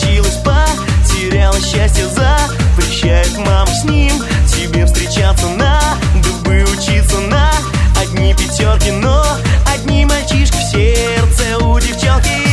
случилось, потеряла счастье, запрещает мама с ним тебе встречаться, надо бы учиться на одни пятерки, но одни мальчишки в сердце у девчонки.